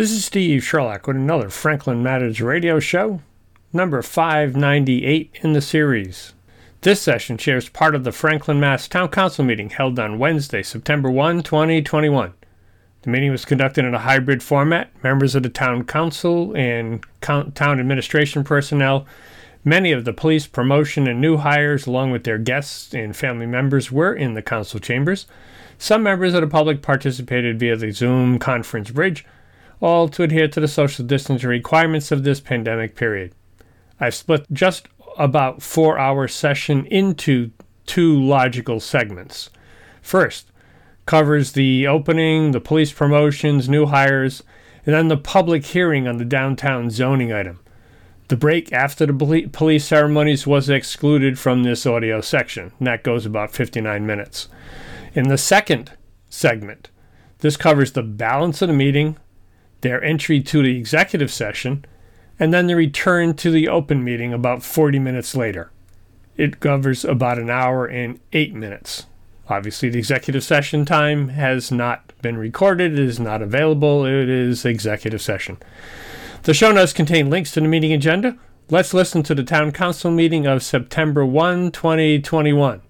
This is Steve Sherlock with another Franklin Matters radio show, number 598 in the series. This session shares part of the Franklin, Mass. Town Council meeting held on Wednesday, September 1, 2021. The meeting was conducted in a hybrid format. Members of the Town Council and Town Administration personnel, many of the police, promotion, and new hires, along with their guests and family members, were in the council chambers. Some members of the public participated via the Zoom conference bridge, all to adhere to the social distancing requirements of this pandemic period. I've split just about 4-hour session into two logical segments. First, covers the opening, the police promotions, new hires, and then the public hearing on the downtown zoning item. The break after the police ceremonies was excluded from this audio section, and that goes about 59 minutes. In the second segment, this covers the balance of the meeting, their entry to the executive session, and then the return to the open meeting about 40 minutes later. It covers about an hour and 8 minutes. Obviously, the executive session time has not been recorded. It is not available. It is executive session. The show notes contain links to the meeting agenda. Let's listen to the Town Council meeting of September 1, 2021.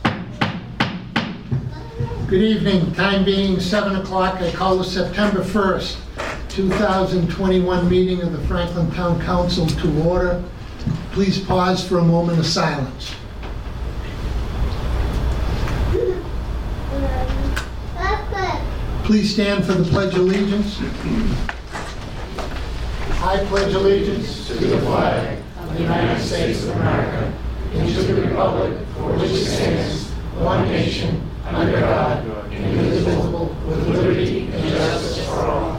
Good evening. Time being 7 o'clock, I call the September 1st, 2021 meeting of the Franklin Town Council to order. Please pause for a moment of silence. Please stand for the Pledge of Allegiance. I pledge allegiance to the flag of the United States of America and to the republic for which it stands, one nation, under God, indivisible, with liberty and justice for all.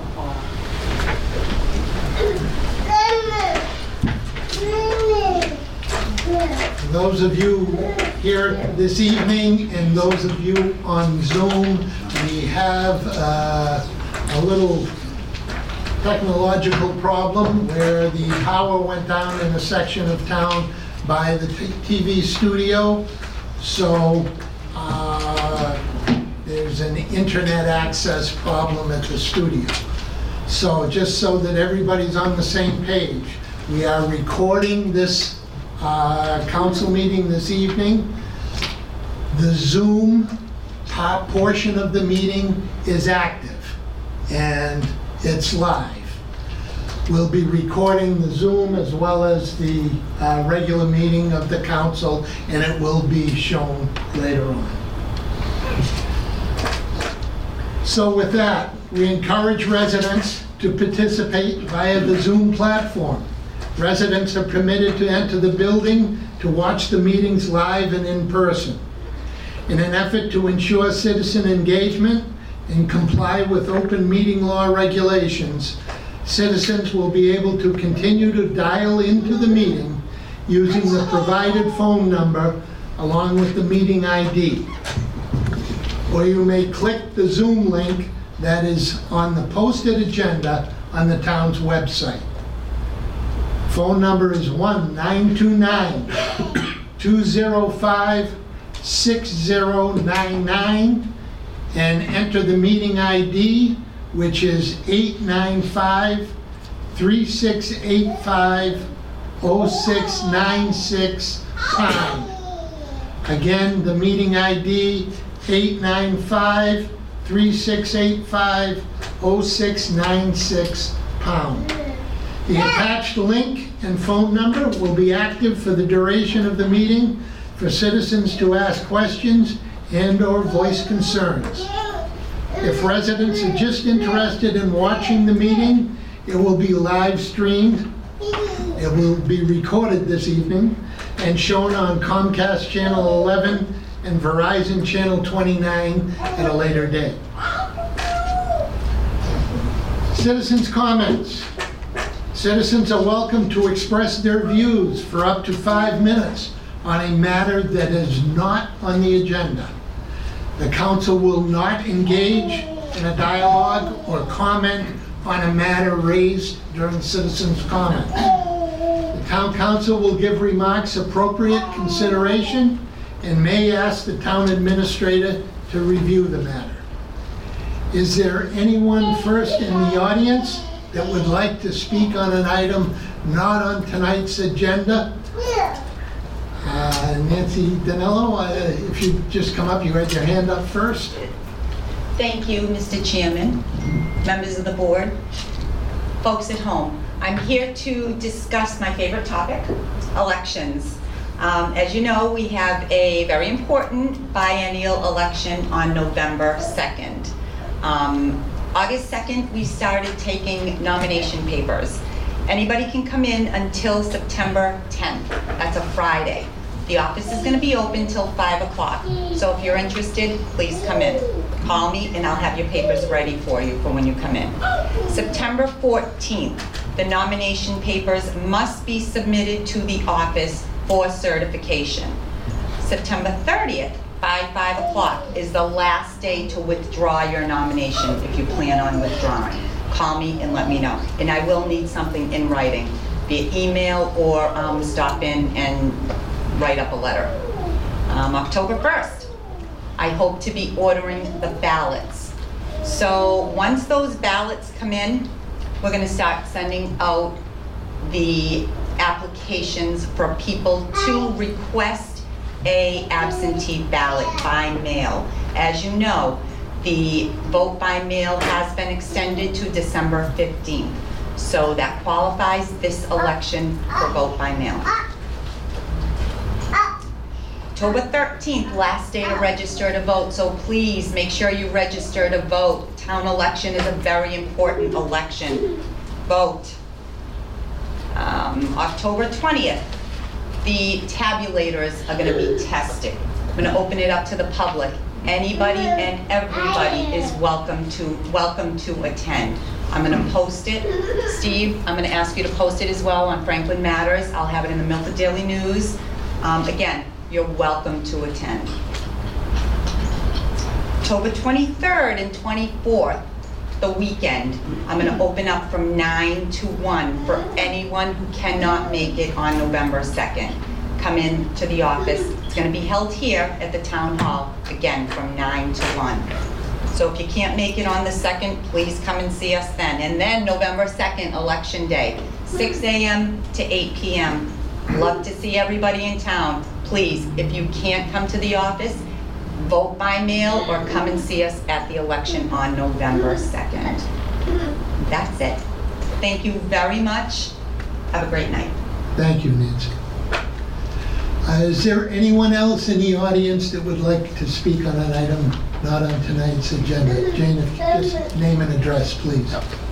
Those of you here this evening and those of you on Zoom, we have a little technological problem where the power went down in a section of town by the TV studio. So there's an internet access problem at the studio. So just so that everybody's on the same page, we are recording this council meeting this evening. The Zoom portion of the meeting is active and it's live. We'll be recording the Zoom as well as the regular meeting of the council, and it will be shown later on. So with that, we encourage residents to participate via the Zoom platform. Residents are permitted to enter the building to watch the meetings live and in person. In an effort to ensure citizen engagement and comply with open meeting law regulations, citizens will be able to continue to dial into the meeting using the provided phone number along with the meeting ID. Or you may click the Zoom link that is on the posted agenda on the town's website. Phone number is 1-929-205-6099 and enter the meeting ID, which is 895-3685-0696 #. Again, the meeting ID 895-3685-0696 #. The attached link and phone number will be active for the duration of the meeting for citizens to ask questions and/or voice concerns. If residents are just interested in watching the meeting, it will be live streamed. It will be recorded this evening and shown on Comcast Channel 11 and Verizon Channel 29 at a later date. Citizens' comments. Citizens are welcome to express their views for up to 5 minutes on a matter that is not on the agenda. The council will not engage in a dialogue or comment on a matter raised during citizens' comments. The town council will give remarks appropriate consideration and may ask the town administrator to review the matter. Is there anyone first in the audience that would like to speak on an item not on tonight's agenda? Nancy Danello, if you just come up, you had your hand up first. Thank you, Mr. Chairman, members of the board, folks at home. I'm here to discuss my favorite topic, elections. As you know, we have a very important biennial election on November 2nd. August 2nd, we started taking nomination papers. Anybody can come in until September 10th. That's a Friday. The office is going to be open till 5 o'clock. So if you're interested, please come in. Call me and I'll have your papers ready for you for when you come in. September 14th, the nomination papers must be submitted to the office for certification. September 30th, by 5 o'clock, is the last day to withdraw your nomination if you plan on withdrawing. Call me and let me know. And I will need something in writing, via email or stop in and write up a letter. October 1st, I hope to be ordering the ballots. So once those ballots come in, we're gonna start sending out the applications for people to request a absentee ballot by mail. As you know, the vote by mail has been extended to December 15th. So that qualifies this election for vote by mail. October 13th, last day to register to vote, so please make sure you register to vote. Town election is a very important election. Vote. October 20th, the tabulators are going to be tested. I'm going to open it up to the public. Anybody and everybody is welcome to attend. I'm going to post it. Steve, I'm going to ask you to post it as well on Franklin Matters. I'll have it in the Milford Daily News. Again, you're welcome to attend. October 23rd and 24th, the weekend, I'm going to open up from 9 to 1 for anyone who cannot make it on November 2nd. Come in to the office. It's going to be held here at the town hall, again, from 9 to 1. So if you can't make it on the 2nd, please come and see us then. And then November 2nd, Election Day, 6 a.m. to 8 p.m. Love to see everybody in town. Please, if you can't come to the office, vote by mail or come and see us at the election on November 2nd. That's it. Thank you very much. Have a great night. Thank you, Nancy. Is there anyone else in the audience that would like to speak on an item not on tonight's agenda? Jane, if you just name and address, please.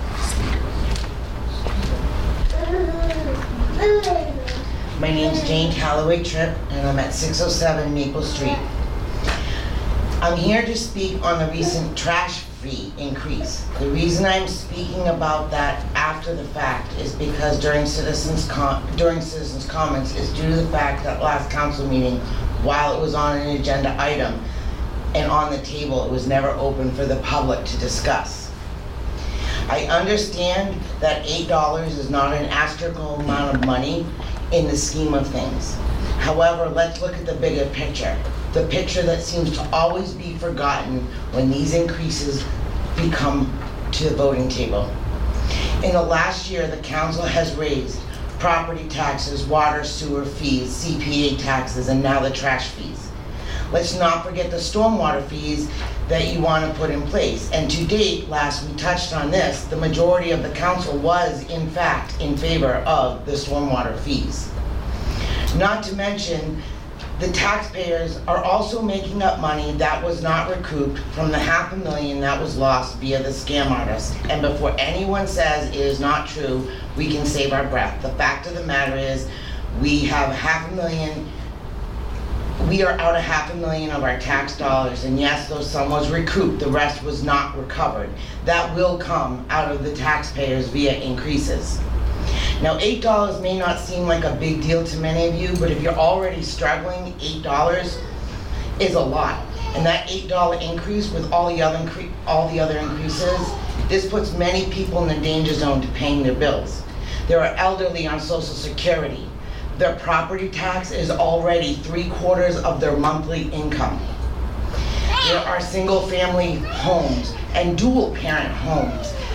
My name's Jane Calloway Tripp, and I'm at 607 Maple Street. I'm here to speak on the recent trash fee increase. The reason I'm speaking about that after the fact is because during citizens' comments is due to the fact that last council meeting, while it was on an agenda item and on the table, it was never open for the public to discuss. I understand that $8 is not an astronomical amount of money in the scheme of things. However, let's look at the bigger picture. The picture that seems to always be forgotten when these increases become to the voting table. In the last year, the council has raised property taxes, water, sewer fees, CPA taxes, and now the trash fees. Let's not forget the stormwater fees that you want to put in place. And to date, last we touched on this, the majority of the council was in fact in favor of the stormwater fees. Not to mention, the taxpayers are also making up money that was not recouped from the $500,000 that was lost via the scam artist. And before anyone says it is not true, we can save our breath. The fact of the matter is, we have $500,000. We are out $500,000 of our tax dollars, and yes, though some was recouped, the rest was not recovered. That will come out of the taxpayers via increases. Now, $8 may not seem like a big deal to many of you, but if you're already struggling, $8 is a lot. And that $8 increase with all the other increases, this puts many people in the danger zone to paying their bills. There are elderly on Social Security. Their property tax is already 3/4 of their monthly income. There are single family homes and dual parent homes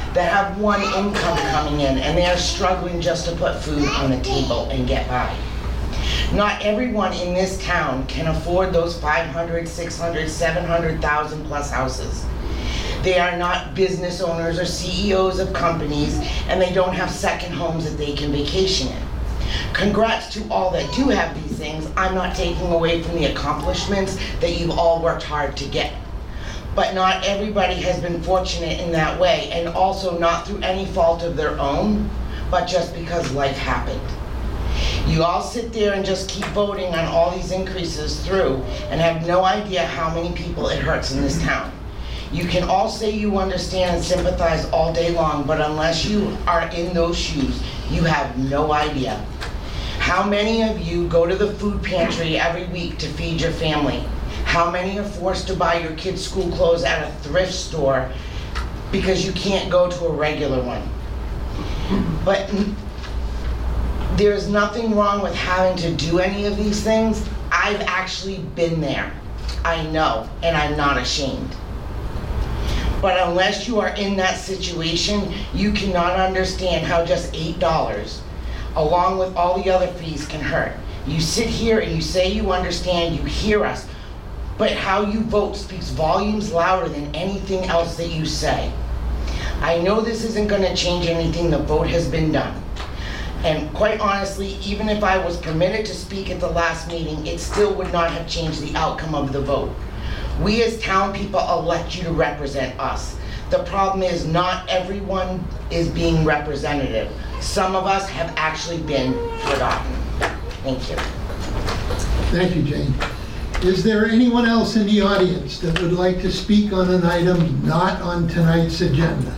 that have one income coming in and they are struggling just to put food on the table and get by. Not everyone in this town can afford those 500, 600, 700,000 plus houses. They are not business owners or CEOs of companies, and they don't have second homes that they can vacation in. Congrats to all that do have these things. I'm not taking away from the accomplishments that you've all worked hard to get. But not everybody has been fortunate in that way, and also not through any fault of their own, but just because life happened. You all sit there and just keep voting on all these increases through and have no idea how many people it hurts in this town. You can all say you understand and sympathize all day long, but unless you are in those shoes, you have no idea. How many of you go to the food pantry every week to feed your family? How many are forced to buy your kids' school clothes at a thrift store because you can't go to a regular one? But there's nothing wrong with having to do any of these things. I've actually been there. I know, and I'm not ashamed. But unless you are in that situation, you cannot understand how just $8, along with all the other fees, can hurt. You sit here and you say you understand, you hear us, but how you vote speaks volumes louder than anything else that you say. I know this isn't going to change anything. The vote has been done. And quite honestly, even if I was permitted to speak at the last meeting, it still would not have changed the outcome of the vote. We as town people elect you to represent us. The problem is not everyone is being representative. Some of us have actually been forgotten. Thank you. Thank you, Jane. Is there anyone else in the audience that would like to speak on an item not on tonight's agenda?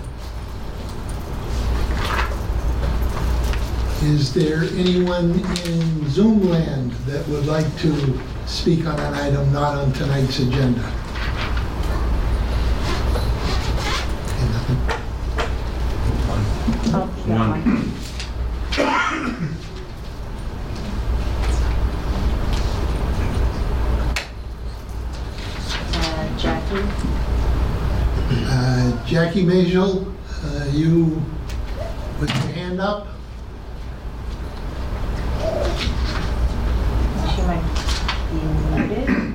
Is there anyone in Zoom land that would like to speak on an item not on tonight's agenda? Okay, nothing. One. Jackie. Jackie Majel, you with your hand up? She might be muted.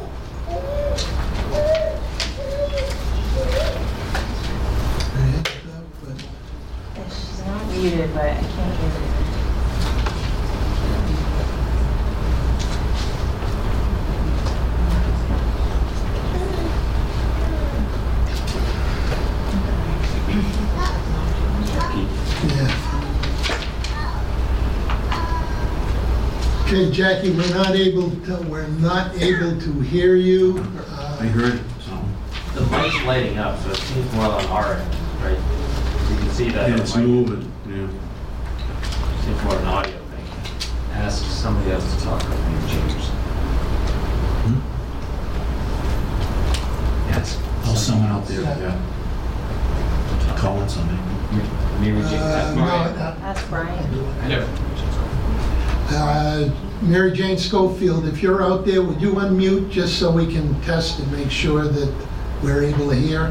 She's not muted, but I can't hear her. Okay, Jackie, we're not able to hear you. I heard something. The light's lighting up, so it seems more on our end, right? You can see that. Yeah, it's moving, yeah. It seems more an audio thing. Ask somebody else to talk, I think, James. Yes. Oh, someone out there, yeah. Calling somebody. Mary Jane, that's Brian. Ask Brian. Yeah. Mary Jane Schofield, if you're out there, would you unmute just so we can test and make sure that we're able to hear?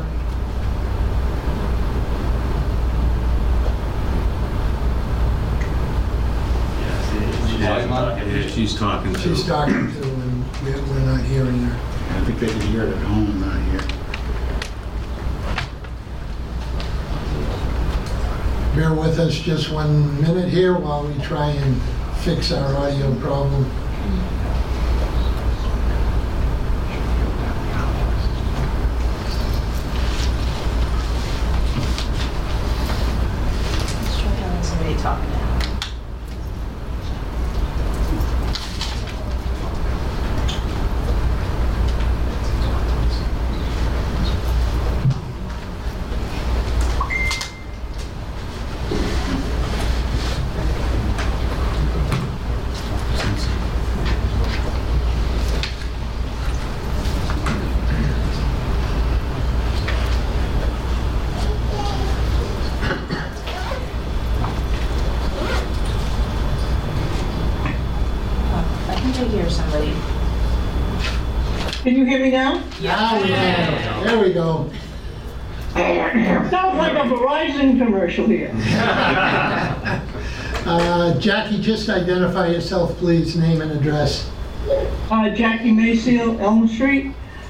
Yeah, she's talking to. She's talking to, and we're not hearing her. I think they can hear it at home, not here. Bear with us just 1 minute here while we try and fix our audio problem. Let's try having somebody talk now. Can you hear me now? Now we can. There we go. Sounds like a Verizon commercial here. Jackie, just identify yourself, please, name and address. Jackie Mayseal, Elm Street.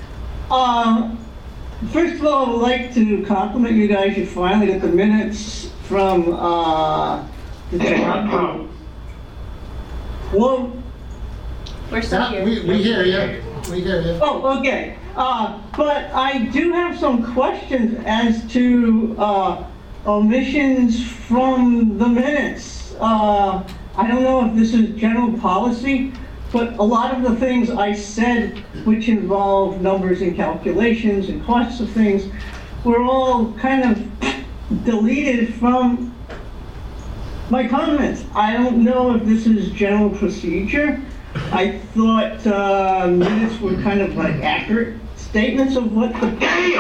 First of all, I would like to compliment you guys. You finally got the minutes from the town. Whoa. We're still here. We hear you. We hear you. Oh, okay. But I do have some questions as to omissions from the minutes. I don't know if this is general policy, but a lot of the things I said, which involve numbers and calculations and costs of things, were all kind of deleted from my comments. I don't know if this is general procedure. I thought minutes were kind of like accurate statements of what the...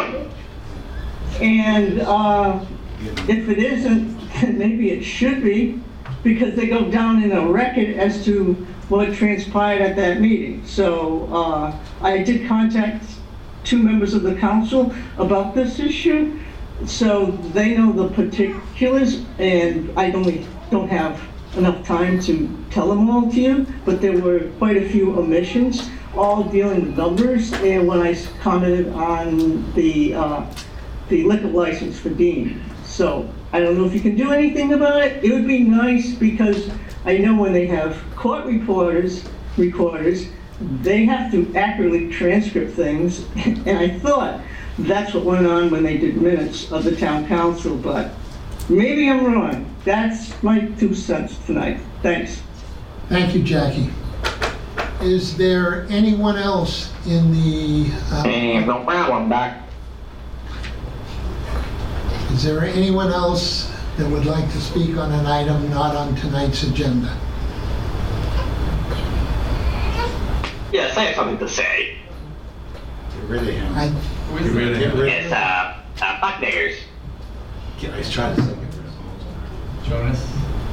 And if it isn't, then maybe it should be, because they go down in a record as to what transpired at that meeting. So I did contact 2 members of the council about this issue, so they know the particulars, and I don't have enough time to tell them all to you, but there were quite a few omissions, all dealing with numbers, and when I commented on the liquor license for Dean. So I don't know if you can do anything about it. It would be nice, because I know when they have court recorders, they have to accurately transcript things, and I thought that's what went on when they did minutes of the town council, but maybe I'm wrong. That's my 2 cents tonight. Thanks. Thank you, Jackie. Is there anyone else in the... no problem, Doc. Is there anyone else that would like to speak on an item not on tonight's agenda? Yes, I have something to say. Get rid of him. Get rid of him. It's, Buck Niggers. He's trying to say get rid of him. Jonas?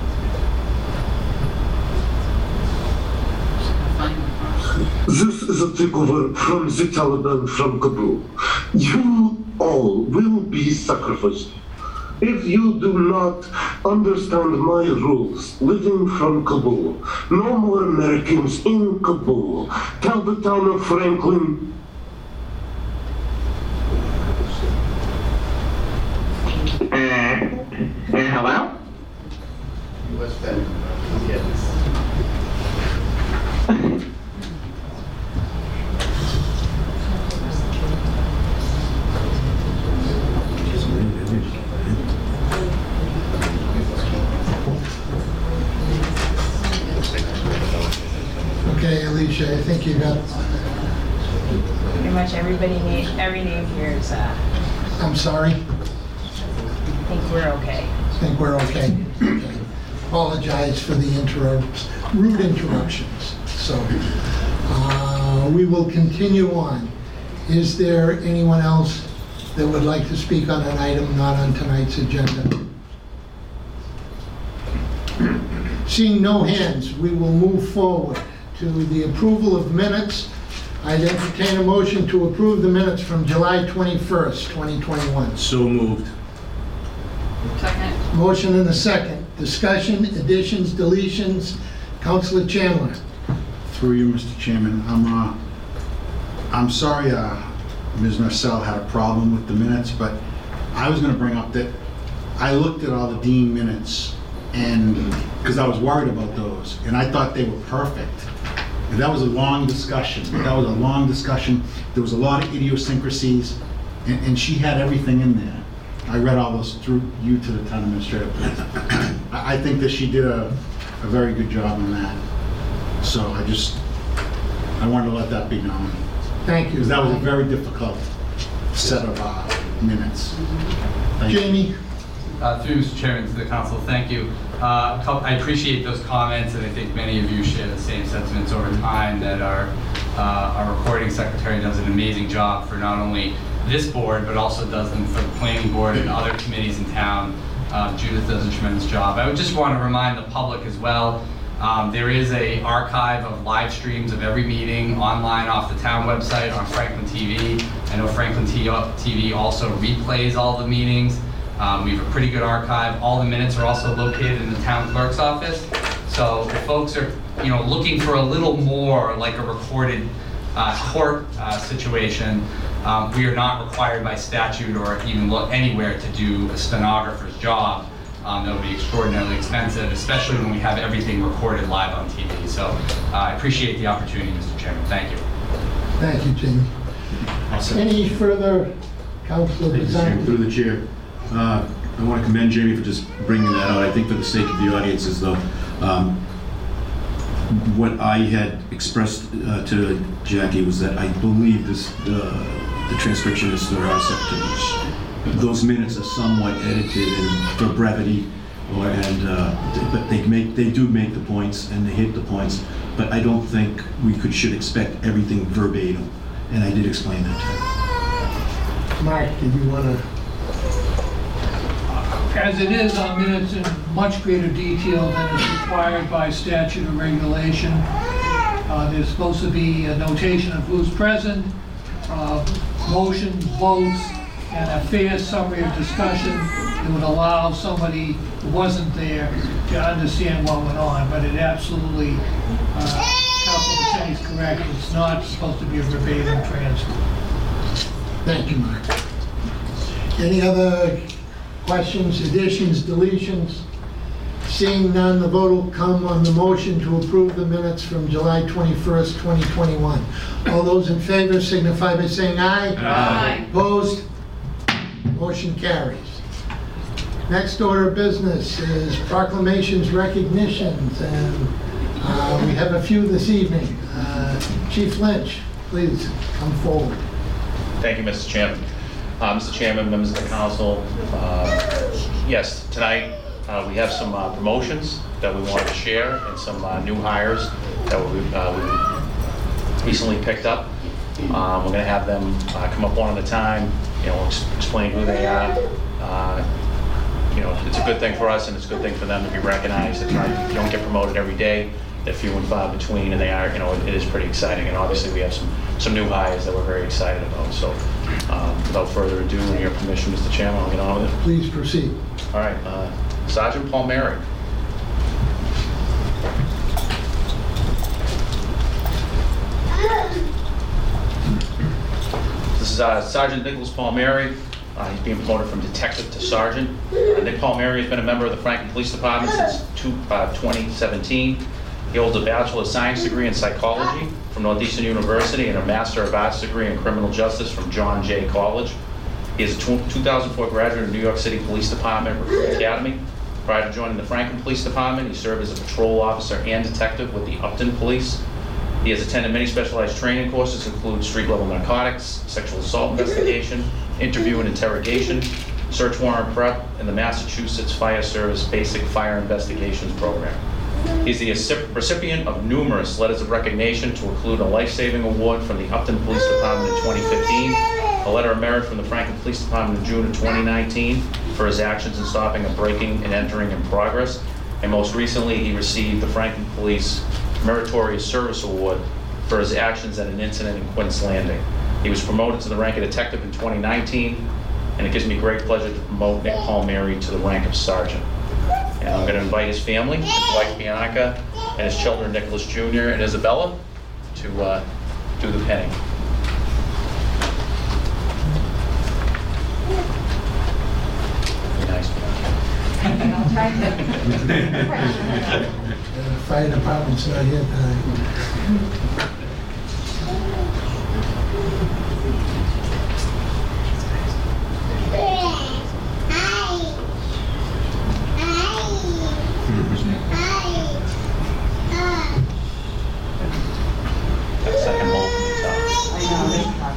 This is a takeover from the Taliban from Kabul. You all will be sacrificed. If you do not understand my rules living from Kabul, no more Americans in Kabul. Tell the town of Franklin. Hello? What's that? Yes. Okay, Alicia, I think you got... Pretty much every name here is, I'm sorry? I think we're okay. Think we're okay? Okay. Apologize for the rude interruptions. So we will continue on. Is there anyone else that would like to speak on an item not on tonight's agenda? Seeing no hands, we will move forward to the approval of minutes. I'd entertain a motion to approve the minutes from July 21st, 2021. So moved. Second. Motion and a second. Discussion, additions, deletions. Councilor Chandler. Through you, Mr. Chairman, I'm sorry Ms. Marcel had a problem with the minutes, but I was going to bring up that I looked at all the Dean minutes, and because I was worried about those, and I thought they were perfect. And that was a long discussion. There was a lot of idiosyncrasies, and she had everything in there. I read all those through you to the town administrator. I think that she did a very good job on that. So I wanted to let that be known. Thank you. Because that was a very difficult set of minutes. Thank Jamie. you. Through Mr. Chairman to the council, thank you. I appreciate those comments, and I think many of you share the same sentiments over time that our recording secretary does an amazing job for not only this board, but also does them for the planning board and other committees in town. Judith does a tremendous job. I would just want to remind the public as well, There is an archive of live streams of every meeting online off the town website on Franklin TV. I know Franklin TV also replays all the meetings. We have a pretty good archive. All the minutes are also located in the town clerk's office. So if folks are, looking for a little more like a recorded court situation, we are not required by statute or even look anywhere to do a stenographer's job. That would be extraordinarily expensive, especially when we have everything recorded live on TV. So I appreciate the opportunity, Mr. Chairman. Thank you. Thank you, Jamie. Any further, Councilor Bizzani? Through the chair. I want to commend Jamie for just bringing that out. I think for the sake of the audiences, though, what I had expressed to Jackie was that I believe the transcriptionist or our secretary, those minutes are somewhat edited and for brevity, but they do make the points and they hit the points. But I don't think we should expect everything verbatim, and I did explain that to her. Mark, did you want to? As it is, our minutes in much greater detail than is required by statute or regulation. There's supposed to be a notation of who's present, motion, votes, and a fair summary of discussion that would allow somebody who wasn't there to understand what went on. But it absolutely, Councilor Bizzani is correct, it's not supposed to be a verbatim transcript. Thank you, Mark. Any other questions, additions, deletions? Seeing none, the vote will come on the motion to approve the minutes from July 21st, 2021. All those in favor signify by saying aye. Aye. Opposed? Motion carries. Next order of business is proclamations, recognitions, and we have a few this evening. Chief Lynch, please come forward. Thank you, Mr. Chairman. Mr. Chairman, members of the council, yes, tonight we have some promotions that we wanted to share and some new hires that we recently picked up. We're going to have them come up one at a time, explain who they are. It's a good thing for us and it's a good thing for them to be recognized. You don't get promoted every day. They're few and far between, and they are, it is pretty exciting. And obviously we have some new hires that we're very excited about. So without further ado, with your permission, Mr. Chairman, I'll get on with it. Please proceed. All right, Sergeant Palmieri. This is Sergeant Nicholas Palmieri. He's being promoted from detective to sergeant. Nick Palmieri has been a member of the Franklin Police Department since 2017. He holds a Bachelor of Science degree in Psychology from Northeastern University and a Master of Arts degree in Criminal Justice from John Jay College. He is a 2004 graduate of New York City Police Department Recruit Academy. Prior to joining the Franklin Police Department, he served as a patrol officer and detective with the Upton Police. He has attended many specialized training courses, including street-level narcotics, sexual assault investigation, interview and interrogation, search warrant prep, and the Massachusetts Fire Service Basic Fire Investigations Program. He's the recipient of numerous letters of recognition, to include a life-saving award from the Upton Police Department in 2015, a letter of merit from the Franklin Police Department in June of 2019 for his actions in stopping a breaking and entering in progress, and most recently he received the Franklin Police Meritorious Service Award for his actions at an incident in Quince Landing. He was promoted to the rank of detective in 2019, and it gives me great pleasure to promote Nick Palmieri to the rank of sergeant. And I'm going to invite his family, his wife Bianca, and his children Nicholas Jr. and Isabella to do the penning. Be nice, Bianca. I'll try to. The fire department's not here tonight. That second bolt from the top.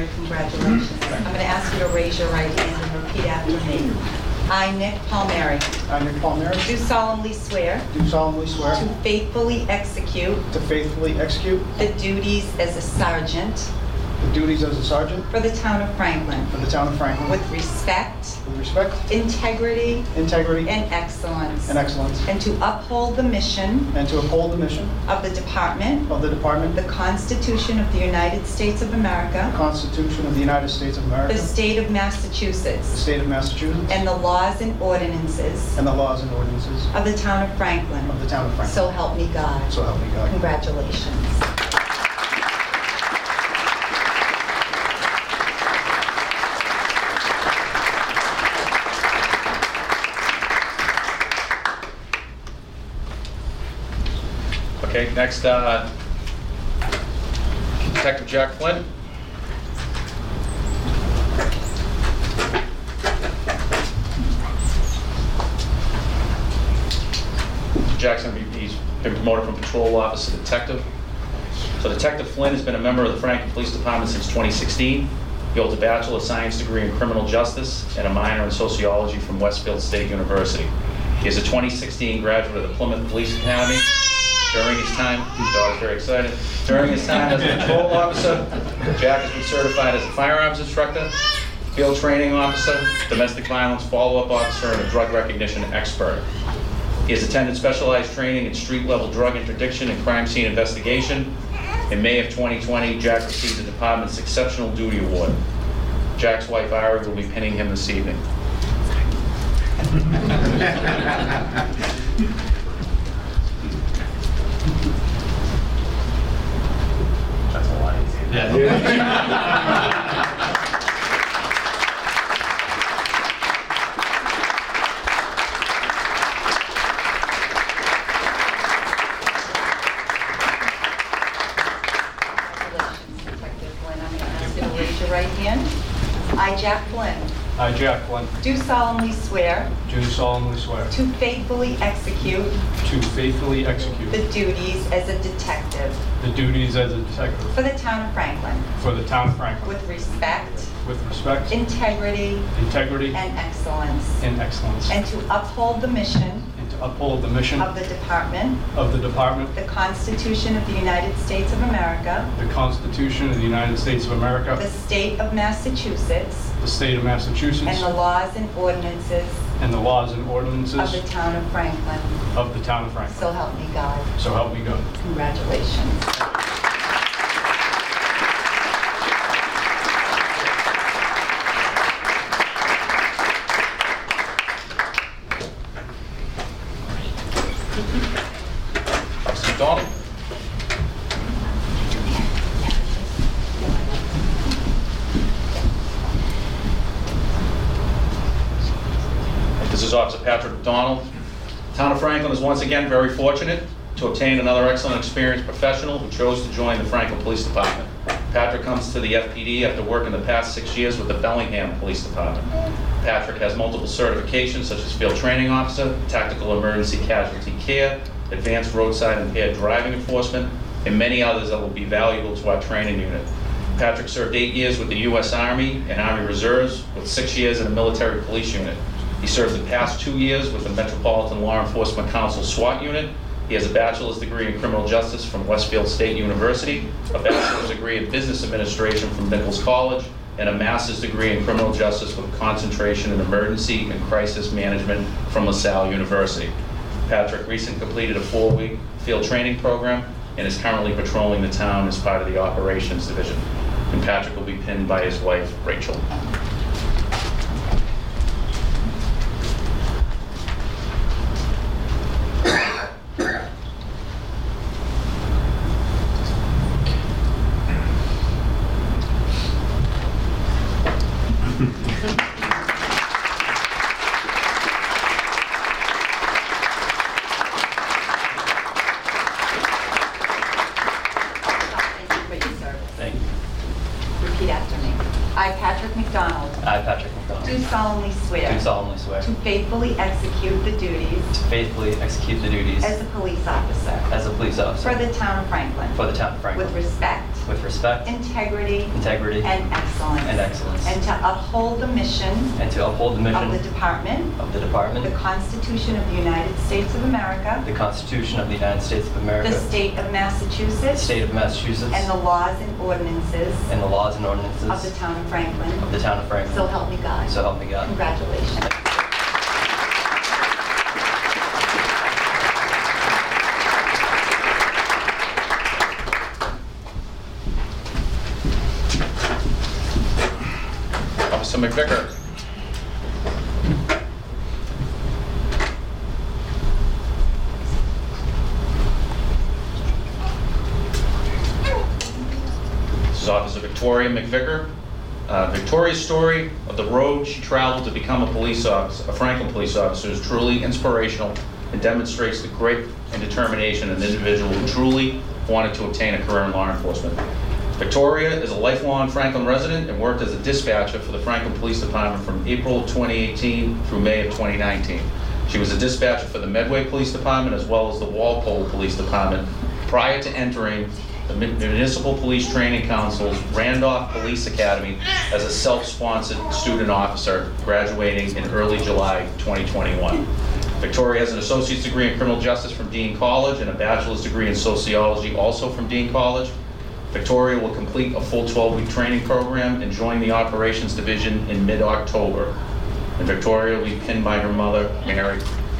Palmieri, congratulations. I'm going to ask you to raise your right hand and repeat after me. I, Nick Palmieri, I, Nick Palmieri, do solemnly swear do solemnly swear to faithfully execute the duties as a sergeant the duties as a sergeant for the town of Franklin for the town of Franklin with respect, integrity, integrity, and excellence, and excellence, and to uphold the mission and to uphold the mission of the Department, the Constitution of the United States of America, Constitution of the United States of America, the state of the Massachusetts, state of Massachusetts, and the laws and ordinances and the laws and ordinances of the town of Franklin. of the town of Franklin. So help me God. So help me God. Congratulations. Okay, next, Detective Jack Flynn. Jackson, he's been promoted from patrol officer to detective. So Detective Flynn has been a member of the Franklin Police Department since 2016. He holds a Bachelor of Science degree in Criminal Justice and a minor in Sociology from Westfield State University. He is a 2016 graduate of the Plymouth Police Academy. During his time, his dog's very excited. During his time as a patrol officer, Jack has been certified as a firearms instructor, field training officer, domestic violence follow-up officer, and a drug recognition expert. He has attended specialized training in street-level drug interdiction and crime scene investigation. In May of 2020, Jack received the department's Exceptional Duty Award. Jack's wife, Ari, will be pinning him this evening. That's a lot easier. Yeah. Right hand. I, Jack Flynn, I, Jack Flynn, do solemnly swear do solemnly swear to faithfully execute the duties as a detective duties as a detective for the town of Franklin for the town of Franklin with respect, integrity, and excellence, and to uphold the mission of the Department, the Constitution of the United States of America, the Constitution of the United States of America, the state of Massachusetts, and the laws and ordinances of the town of Franklin. So help me God. So help me God. Congratulations. Officer McDonald. This is Officer Patrick McDonald. Town of Franklin is once again very fortunate to obtain another excellent experienced professional who chose to join the Franklin Police Department. Patrick comes to the FPD after working the past 6 years with the Bellingham Police Department. Patrick has multiple certifications such as Field Training Officer, Tactical Emergency Casualty Care, Advanced Roadside Impaired Driving Enforcement, and many others that will be valuable to our training unit. Patrick served 8 years with the U.S. Army and Army Reserves, with 6 years in a military police unit. He served the past 2 years with the Metropolitan Law Enforcement Council SWAT unit. He has a bachelor's degree in criminal justice from Westfield State University, a bachelor's degree in business administration from Nichols College, and a master's degree in criminal justice with a concentration in emergency and crisis management from LaSalle University. Patrick recently completed a 4-week field training program and is currently patrolling the town as part of the operations division. And Patrick will be pinned by his wife, Rachel. I, Patrick McDonald, I, Patrick McDonald, do solemnly swear do solemnly swear to faithfully execute the duties to faithfully execute the duties as a police officer as a police officer for the town of Franklin for the town of Franklin with respect, integrity, integrity, and excellence, and to uphold the mission and to uphold the mission of the Department, the Constitution of the United States of America, the Constitution of the United States of America, the state of the Massachusetts, state of Massachusetts, and the laws and ordinances and the laws and ordinances of the town of Franklin. of the town of Franklin. So help me God. So help me God. Congratulations. Officer McVicker. This is Officer Victoria McVicker. Victoria's story of the road she traveled to become a police officer, a Franklin police officer, is truly inspirational and demonstrates the grit and determination of an individual who truly wanted to obtain a career in law enforcement. Victoria is a lifelong Franklin resident and worked as a dispatcher for the Franklin Police Department from April 2018 through May of 2019. She was a dispatcher for the Medway Police Department as well as the Walpole Police Department prior to entering the Municipal Police Training Council's Randolph Police Academy as a self-sponsored student officer, graduating in early July 2021. Victoria has an associate's degree in criminal justice from Dean College and a bachelor's degree in sociology also from Dean College. Victoria will complete a full 12-week training program and join the operations division in mid-October. And Victoria will be pinned by her mother, Mary.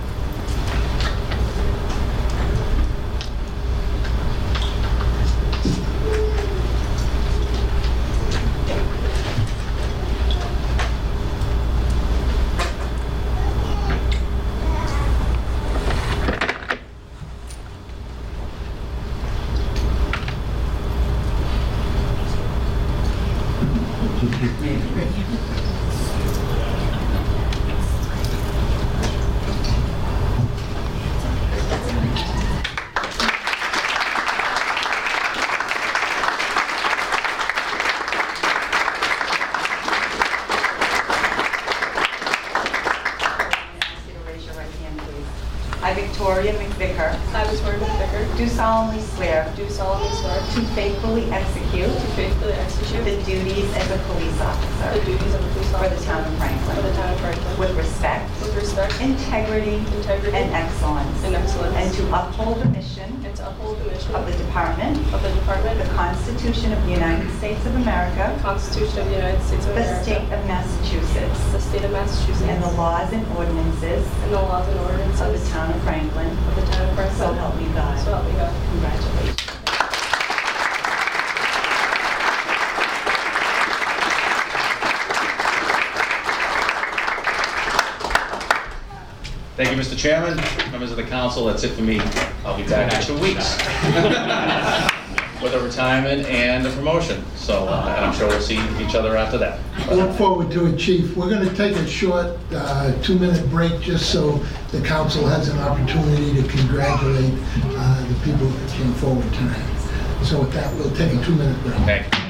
I, Victoria McVicker, do solemnly swear to faithfully execute the duties as a police officer for the town of Franklin with respect, integrity, and excellence, and to uphold the mission of the Department, the Constitution of the United States of America, the state of Massachusetts, and the laws and ordinances of the town of Franklin. So help me God. So help me God. Congratulations. Thank you, Mr. Chairman, members of the council. That's it for me. I'll be back in 2 weeks with a retirement and a promotion. So and I'm sure we'll see each other after that. I look forward to it, Chief. We're going to take a short 2-minute break just so the council has an opportunity to congratulate the people that came forward tonight. So with that, we'll take a 2-minute break. Thank you.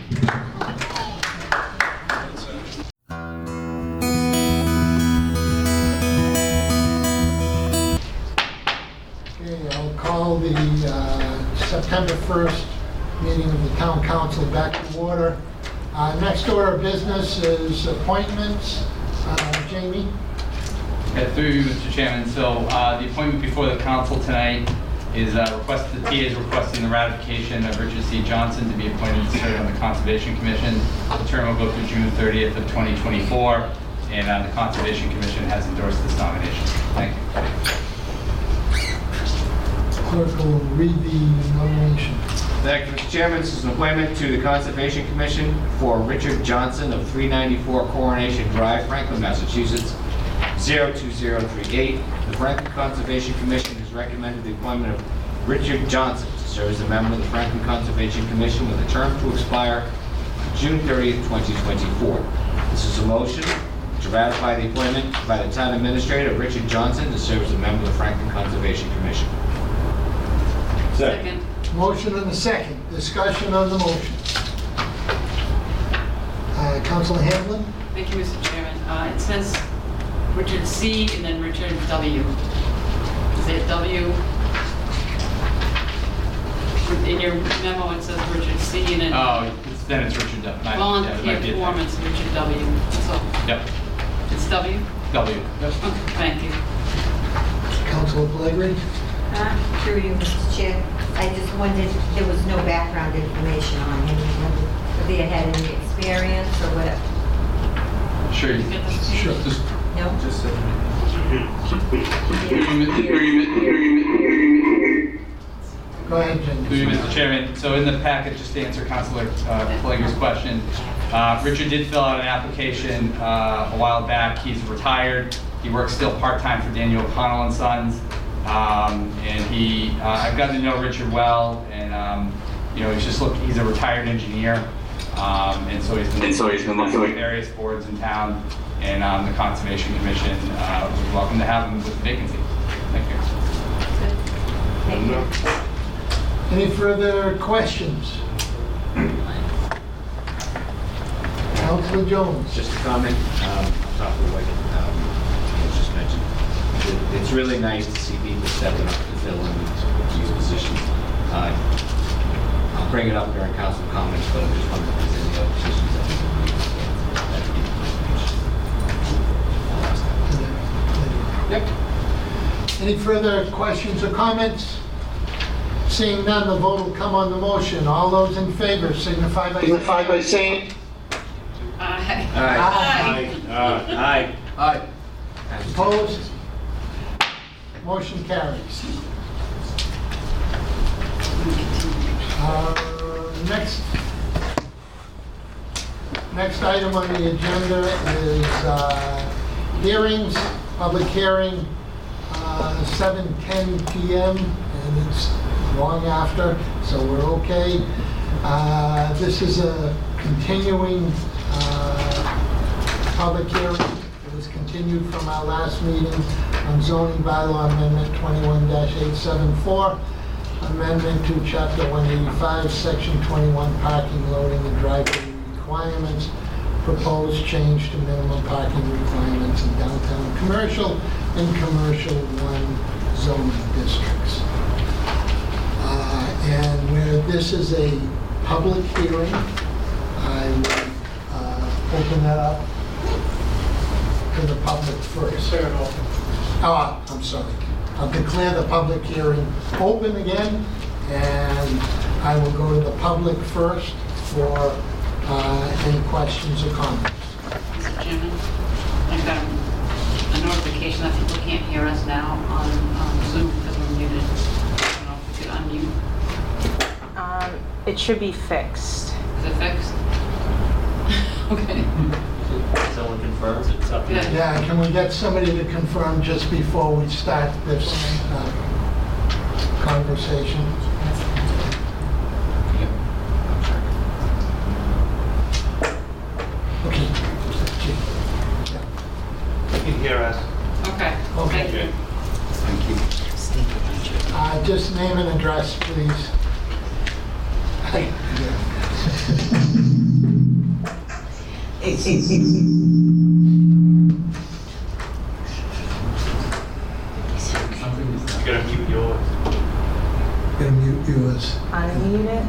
Call the September 1st meeting of the Town Council back to order. Next order of business is appointments. Jamie? Through you, Mr. Chairman. So the appointment before the council tonight is the TA is requesting the ratification of Richard C. Johnson to be appointed to serve on the Conservation Commission. The term will go through June 30th of 2024, and the Conservation Commission has endorsed this nomination. Thank you. Clerk will read the nomination. Thank you, Mr. Chairman. This is an appointment to the Conservation Commission for Richard Johnson of 394 Coronation Drive, Franklin, Massachusetts, 02038. The Franklin Conservation Commission has recommended the appointment of Richard Johnson to serve as a member of the Franklin Conservation Commission with a term to expire June 30th, 2024. This is a motion to ratify the appointment by the Town Administrator of Richard Johnson to serve as a member of the Franklin Conservation Commission. Motion and a second. Discussion on the motion. Councilor Hamlin? Thank you, Mr. Chairman. It says Richard C. and then Richard W. Is it W? In your memo, it says Richard C. and then... Oh, then it's Richard W. Volunteer form, it's Richard W. So Yep. it's W? W. Okay, thank you. Councilor Pellegrini? Through you, Mr. Chair. I just wondered if there was no background information on him, whether they had any experience or whatever. Sure. Sure. No? Just Go ahead, Jim. Through you, Mr. Chairman. So in the packet, just to answer Councilor Pellegrini's question, Richard did fill out an application a while back. He's retired. He works still part-time for Daniel O'Connell and Sons. And I've gotten to know Richard well, and he's a retired engineer, and so he's been working with various boards in town, and the Conservation Commission was welcome to have him with the vacancy. Thank you. Thank you. Any further questions? Councilor Jones? Just a comment, on top of what was just mentioned. It's really nice to see people stepping up to fill in these positions. I'll bring it up during council comments, but I just wondering if there's any other positions that Yep. Any further questions or comments? Seeing none, the vote will come on the motion. All those in favor signify by saying Aye. Aye. Aye. Aye. Opposed? Motion carries. Next item on the agenda is hearings, public hearing, 7:10 p.m. and it's long after, so we're okay. This is a continuing public hearing. It was continued from our last meeting on zoning bylaw amendment 21-874, amendment to chapter 185, section 21, parking, loading, and driveway requirements, proposed change to minimum parking requirements in downtown commercial and commercial 1 zoning districts. And where this is a public hearing, I will open that up to the public first. I'm sorry. I'll declare the public hearing open again, and I will go to the public first for any questions or comments. Mr. Chairman, I've got a notification that people can't hear us now on Zoom because we're muted. I don't know if we could unmute. It should be fixed. Is it fixed? Okay. Someone confirms it's up to you. Yeah, can we get somebody to confirm just before we start this conversation? Okay. You can hear us. Okay. Okay. Thank you. Thank you. Just name and address, please. You gotta mute yours. Gonna mute yours. Unmute it.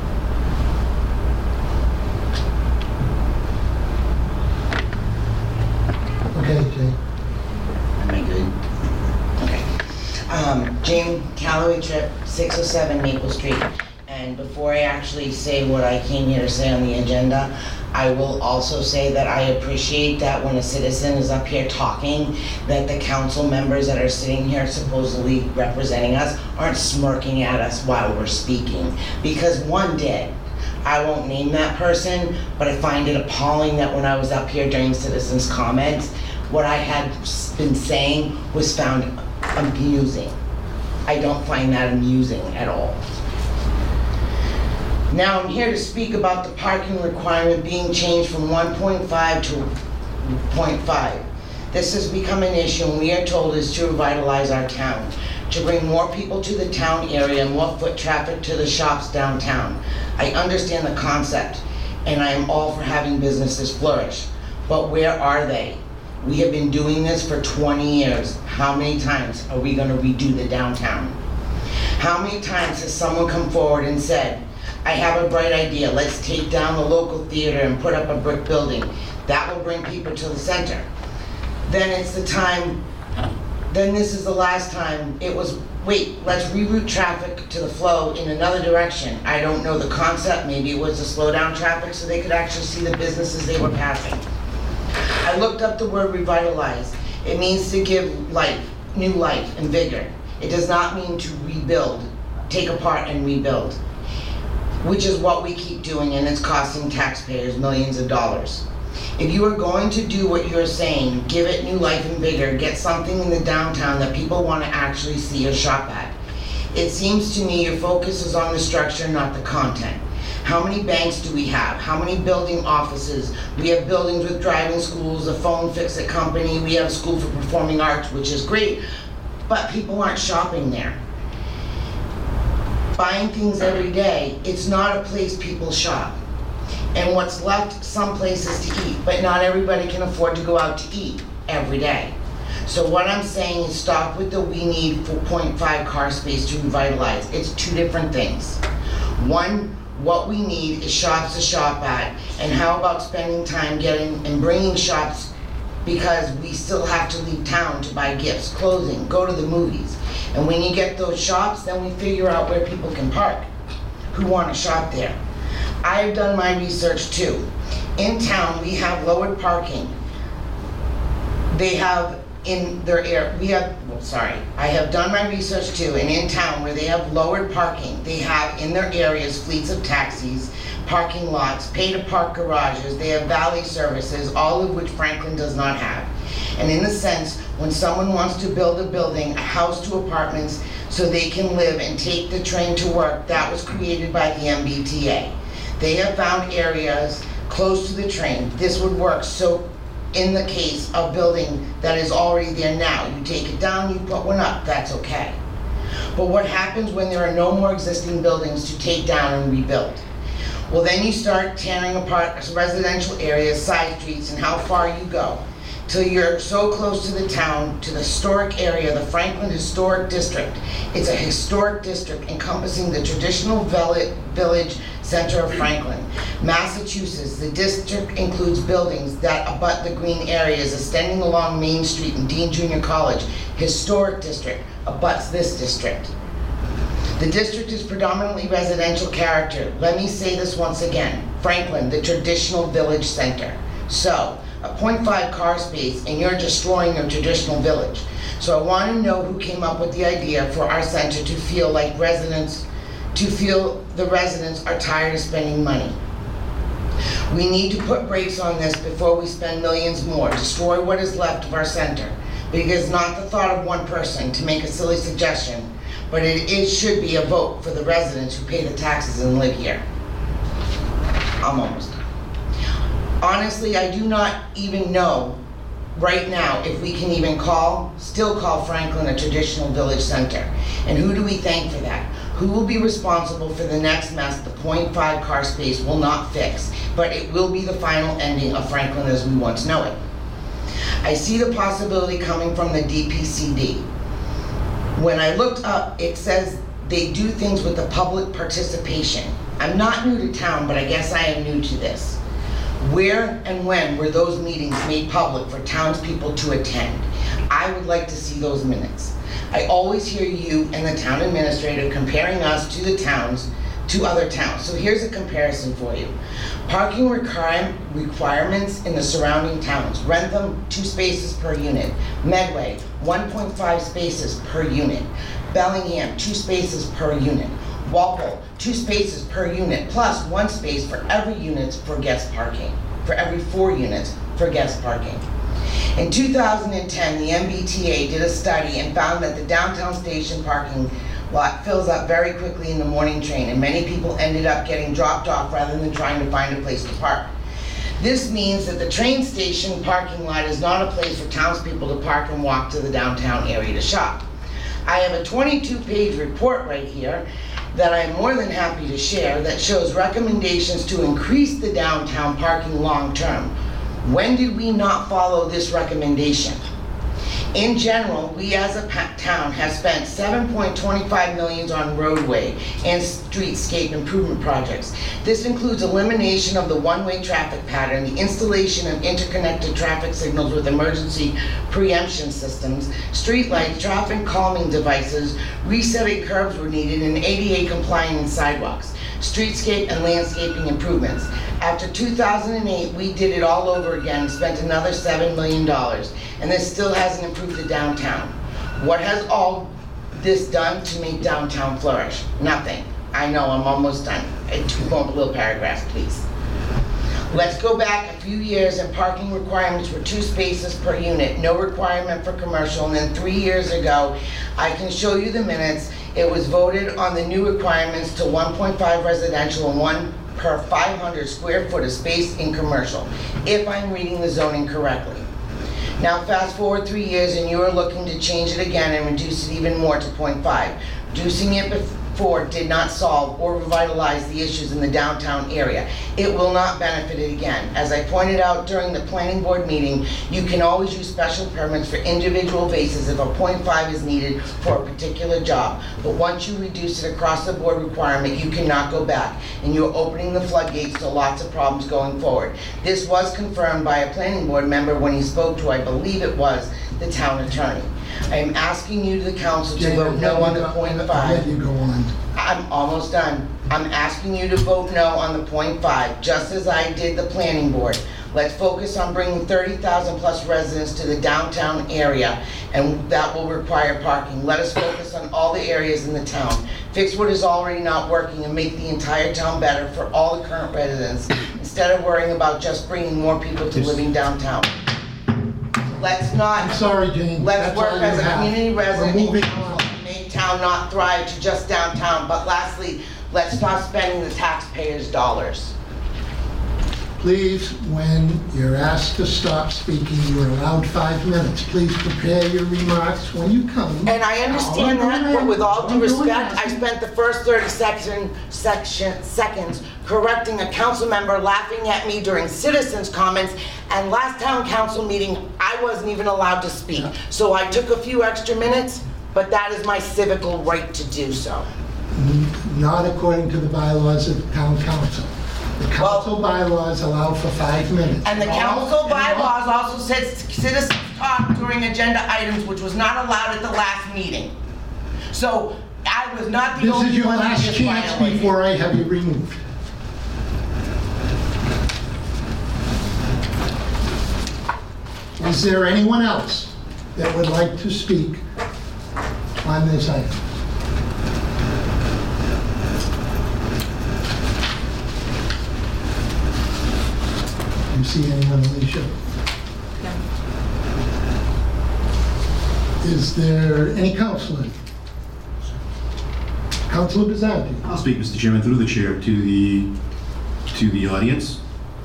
Okay, Jay. Am I good? Okay. Jane Calloway Tripp, 607 Maple Street. And before I actually say what I came here to say on the agenda, I will also say that I appreciate that when a citizen is up here talking, that the council members that are sitting here supposedly representing us aren't smirking at us while we're speaking. Because one did. I won't name that person, but I find it appalling that when I was up here during citizens' comments, what I had been saying was found amusing. I don't find that amusing at all. Now I'm here to speak about the parking requirement being changed from 1.5 to 0.5. This has become an issue, and we are told is to revitalize our town, to bring more people to the town area and more foot traffic to the shops downtown. I understand the concept. and I am all for having businesses flourish. But where are they? We have been doing this for 20 years. How many times are we gonna redo the downtown? How many times has someone come forward and said, I have a bright idea, let's take down the local theater and put up a brick building. That will bring people to the center. Then it's the time, then this is the last time it was, wait, let's reroute traffic to the flow in another direction. I don't know the concept, maybe it was to slow down traffic so they could actually see the businesses they were passing. I looked up the word revitalize. It means to give life, new life and vigor. It does not mean to rebuild, take apart and rebuild, which is what we keep doing, and it's costing taxpayers millions of dollars. If you are going to do what you're saying, give it new life and vigor, get something in the downtown that people want to actually see or shop at. It seems to me your focus is on the structure, not the content. How many banks do we have? How many building offices? We have buildings with driving schools, a phone fix-it company, we have a school for performing arts, which is great, but people aren't shopping there. Buying things every day, it's not a place people shop. And what's left, some places to eat, but not everybody can afford to go out to eat every day. So what I'm saying is stop with the we need 4.5 car space to revitalize. It's two different things. One, what we need is shops to shop at, and how about spending time getting and bringing shops, because we still have to leave town to buy gifts, clothing, go to the movies. And when you get those shops, then we figure out where people can park, who want to shop there. I've done my research too. In town, we have lowered parking. They have in their I have done my research too, and in town where they have lowered parking, they have in their areas fleets of taxis, parking lots, pay-to-park garages, they have valet services, all of which Franklin does not have. And in a sense, when someone wants to build a building, a house to apartments, so they can live and take the train to work, that was created by the MBTA. They have found areas close to the train. This would work so in the case of building that is already there now. You take it down, you put one up, that's okay. But what happens when there are no more existing buildings to take down and rebuild? Well, then you start tearing apart residential areas, side streets, and how far you go, till you're so close to the town, to the historic area, the Franklin Historic District. It's a historic district encompassing the traditional village center of Franklin. Massachusetts, the district includes buildings that abut the green areas extending along Main Street and Dean Junior College. Historic district abuts this district. The district is predominantly residential character. Let me say this once again. Franklin, the traditional village center. So, a 0.5 car space and you're destroying your traditional village. So I want to know who came up with the idea for our center to feel like the residents are tired of spending money. We need to put brakes on this before we spend millions more, destroy what is left of our center. Because it's not the thought of one person to make a silly suggestion, but it should be a vote for the residents who pay the taxes and live here. I'm almost done. Honestly, I do not even know right now if we can even still call Franklin a traditional village center. And who do we thank for that? Who will be responsible for the next mess the 0.5 car space will not fix, but it will be the final ending of Franklin as we once know it. I see the possibility coming from the DPCD. When I looked up, it says they do things with the public participation. I'm not new to town, but I guess I am new to this. Where and when were those meetings made public for townspeople to attend? I would like to see those minutes. I always hear you and the town administrator comparing us to the towns, to other towns. So here's a comparison for you. Parking requirements in the surrounding towns. Rentham, 2 spaces per unit. Medway, 1.5 spaces per unit. Bellingham, 2 spaces per unit. Walpole, 2 spaces per unit, plus 1 space for every unit for guest parking, for every 4 units for guest parking. In 2010, the MBTA did a study and found that the downtown station parking lot fills up very quickly in the morning train, and many people ended up getting dropped off rather than trying to find a place to park. This means that the train station parking lot is not a place for townspeople to park and walk to the downtown area to shop. I have a 22-page report right here, that I'm more than happy to share that shows recommendations to increase the downtown parking long-term. When did we not follow this recommendation? In general, we as a town have spent $7.25 million on roadway and streetscape improvement projects. This includes elimination of the one-way traffic pattern, the installation of interconnected traffic signals with emergency preemption systems, streetlights, traffic calming devices, resetting curbs were needed, and ADA compliant sidewalks, streetscape and landscaping improvements. After 2008, we did it all over again and spent another $7 million, and this still hasn't improved the downtown. What has all this done to make downtown flourish? Nothing. I know, I'm almost done. 2 more little paragraphs, please. Let's go back a few years, and parking requirements were 2 spaces per unit, no requirement for commercial, and then 3 years ago, I can show you the minutes, it was voted on the new requirements to 1.5 residential and 1 per 500 square foot of space in commercial, if I'm reading the zoning correctly. Now fast forward 3 years and you are looking to change it again and reduce it even more to 0.5. Reducing it before did not solve or revitalize the issues in the downtown area. It will not benefit it again. As I pointed out during the planning board meeting, you can always use special permits for individual bases if a 0.5 is needed for a particular job. But once you reduce it across the board requirement, you cannot go back. And you're opening the floodgates to lots of problems going forward. This was confirmed by a planning board member when he spoke to, I believe it was, the town attorney. I am asking you, the council, to vote no on the 0.5. You go on. I'm almost done. I'm asking you to vote no on the 0.5, just as I did the planning board. Let's focus on bringing 30,000 plus residents to the downtown area, and that will require parking. Let us focus on all the areas in the town. Fix what is already not working and make the entire town better for all the current residents, instead of worrying about just bringing more people to living downtown. Let's not. I'm sorry, Jane. Let's work as a community resident moving and make town not thrive to just downtown. But lastly, let's stop spending the taxpayers' dollars. Please, when you're asked to stop speaking, you're allowed 5 minutes. Please prepare your remarks when you come. And I understand that, but with all due respect, I spent the first 30 seconds correcting a council member laughing at me during citizens' comments, and last town council meeting, I wasn't even allowed to speak. So I took a few extra minutes, but that is my civical right to do so. Not according to the bylaws of the town council. The council bylaws allow for 5 minutes. And the council bylaws also said citizens talk during agenda items, which was not allowed at the last meeting. So I was not the only one. This is your that last was chance violated. before I have you removed. Is there anyone else that would like to speak on this item? You see anyone, Alicia? No. Is there any counselor? Councilor Bizzardi. I'll speak, Mr. Chairman, through the chair to the audience.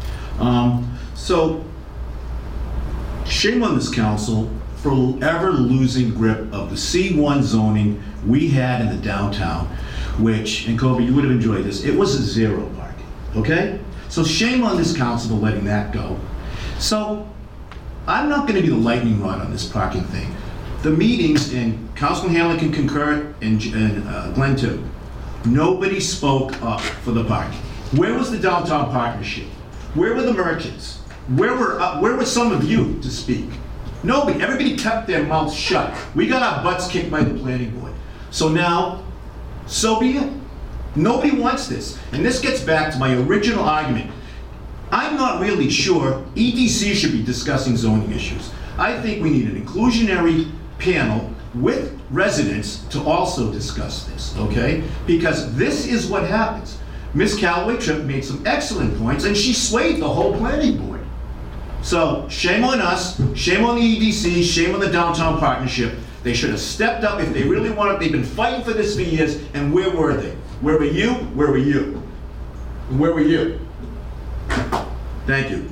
So, shame on this council for ever losing grip of the C1 zoning we had in the downtown, which, and Kobe, you would have enjoyed this, it was a 0 parking, okay? So shame on this council for letting that go. So, I'm not gonna be the lightning rod on this parking thing. The meetings, and Councilman Hanlon can concur, and Glenn too, nobody spoke up for the parking. Where was the downtown partnership? Where were the merchants? Where were some of you to speak? Nobody. Everybody kept their mouths shut. We got our butts kicked by the planning board. So now, so be it. Nobody wants this. And this gets back to my original argument. I'm not really sure EDC should be discussing zoning issues. I think we need an inclusionary panel with residents to also discuss this, okay? Because this is what happens. Ms. Callaway Tripp made some excellent points, and she swayed the whole planning board. So shame on us, shame on the EDC, shame on the downtown partnership. They should have stepped up if they really wanted. They've been fighting for this for years, and where were they? Where were you? Where were you? Where were you? Thank you.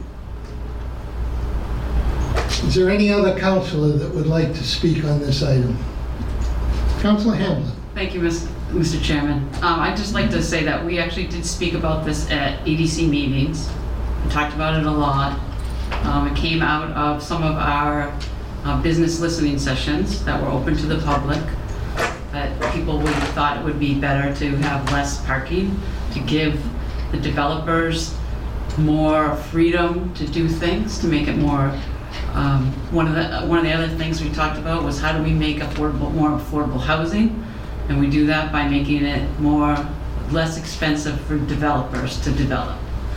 Is there any other councilor that would like to speak on this item? Councilor Hamlin. Thank you, Mr. Mr. Chairman. I'd just like to say that we actually did speak about this at EDC meetings. We talked about it a lot. It came out of some of our business listening sessions that were open to the public, that people thought it would be better to have less parking, to give the developers more freedom to do things, to make it more, one of the other things we talked about was how do we make more affordable housing? And we do that by making it less expensive for developers to develop.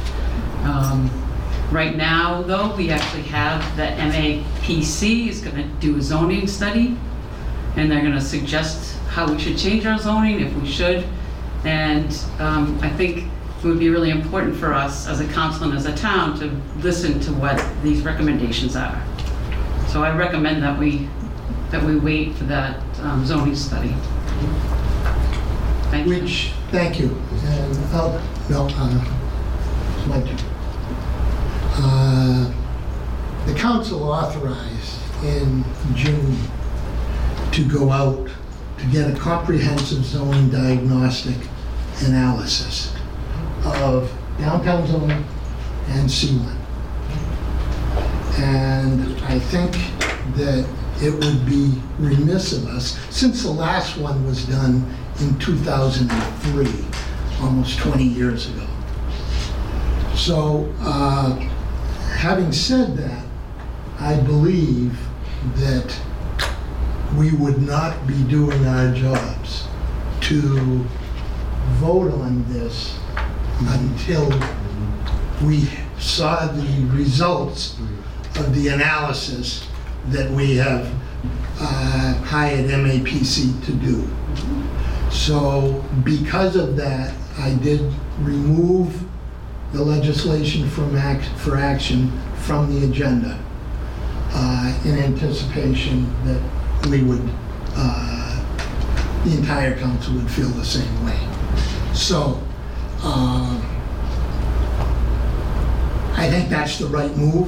Right now, though, we actually have the MAPC is going to do a zoning study, and they're going to suggest how we should change our zoning, if we should. And I think it would be really important for us as a council and as a town to listen to what these recommendations are. So I recommend that we wait for that zoning study. Thank you. Thank you. And it's my turn. The council authorized in June to go out to get a comprehensive zoning diagnostic analysis of downtown zoning and C1. And I think that it would be remiss of us, since the last one was done in 2003, almost 20 years ago. So, having said that, I believe that we would not be doing our jobs to vote on this until we saw the results of the analysis that we have hired MAPC to do. So because of that, I did remove the legislation for action from the agenda in anticipation that we would, the entire council would feel the same way. So I think that's the right move.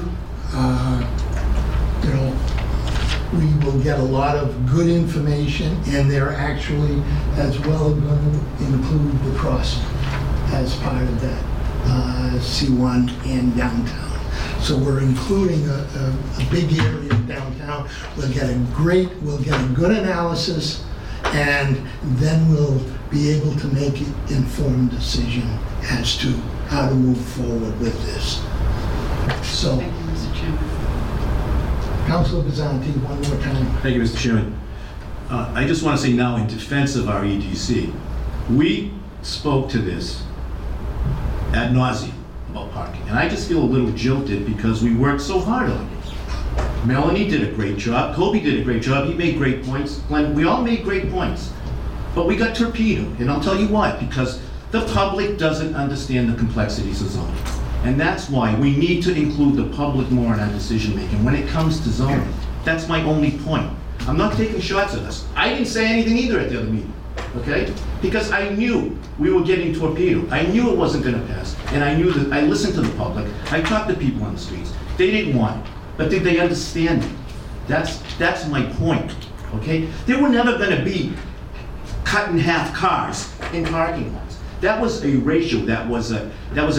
You know, we will get a lot of good information, and they're actually as well going to include the crossing as part of that C1 and downtown. So we're including a big area of downtown. We'll get a good analysis, and then we'll be able to make an informed decision as to how to move forward with this. So, Thank you, Mr. Chairman. Councilor Bizzanti, one more time. Thank you, Mr. Chairman. I just want to say now, in defense of our EDC, we spoke to this ad nauseum about parking, and I just feel a little jilted because we worked so hard on it. Melanie did a great job. Kobe did a great job. He made great points. Glenn, we all made great points. But we got torpedoed, and I'll tell you why. Because the public doesn't understand the complexities of zoning. And that's why we need to include the public more in our decision-making when it comes to zoning. That's my only point. I'm not taking shots at us. I didn't say anything either at the other meeting, okay? Because I knew we were getting torpedoed. I knew it wasn't gonna pass. And I knew that I listened to the public. I talked to people on the streets. They didn't want it, but did they understand it? That's my point, okay? There were never gonna be cut in half cars in parking lots. That was a ratio, that was a